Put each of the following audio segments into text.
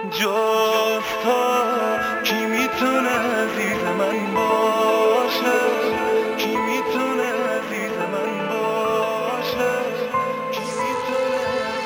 جز تو کی میتونه عزیز من باشه؟ کی میتونه عزیز من باشه؟ کی میتونه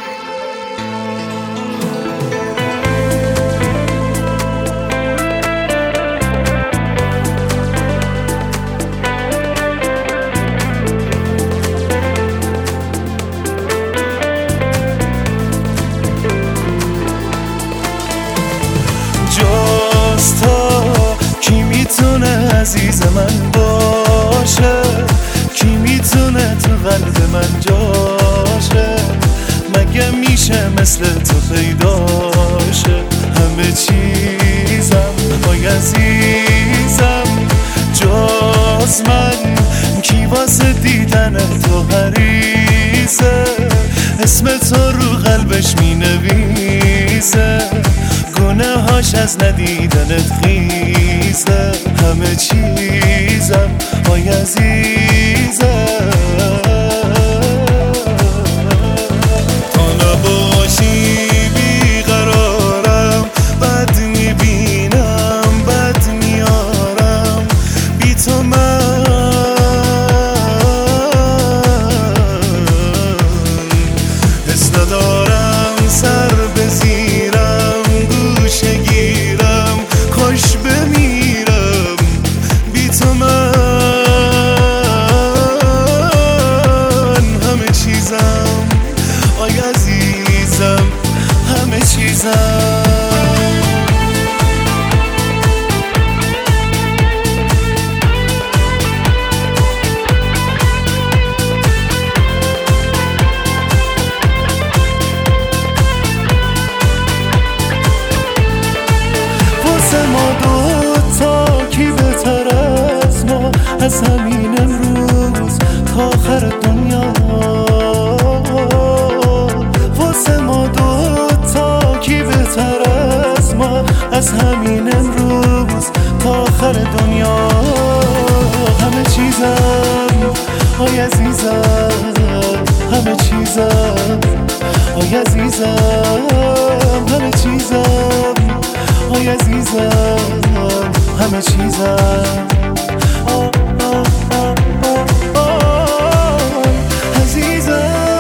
جز تو کی میتونه عزیز من باشه؟ کی میتونه تو قلب من جاشه؟ مگه میشه مثل تو پیداشه؟ همه چیزم وای عزیزم جز من کی واسه دیدن تو حریصه؟ اسم تو رو قلبش مینویسه، گناهاش از ندیدنت خیزه. همه چیزم وای عزیزم تو نباشی بیقرارم، بد میبینم بد میارم بی تو من حس ندارم سر بزیرم گوشه گیرم خوش بمیرم بی تو من همه چیزم آی عزیزم همه چیزم ما دوتا کی بهتر از ما، از همین امروز تا آخر دنیا. واسه ما دوتا کی بهتر از ما، از همین امروز تا آخر دنیا. همه چیزم آی عزیزم همه چیزم آی عزیزم همه چیزم آی عزیزم همه چیزم عزیزم.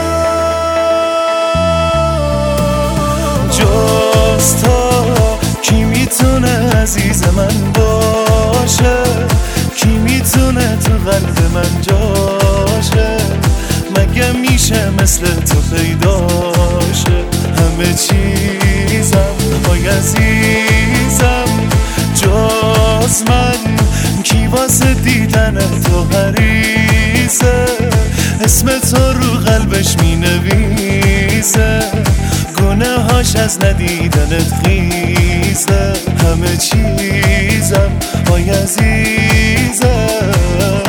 جز تو کی میتونه عزیز من باشه؟ کی میتونه تو قلب من جاشه؟ مگه میشه مثل تو پیداشه؟ همه چیزم آی عزیزم جز من کی واسه دیدن تو حریصه؟ اسم تو رو قلبش مینویسه، گناهاش از ندیدنت خیزه. همه چیزم آی عزیزم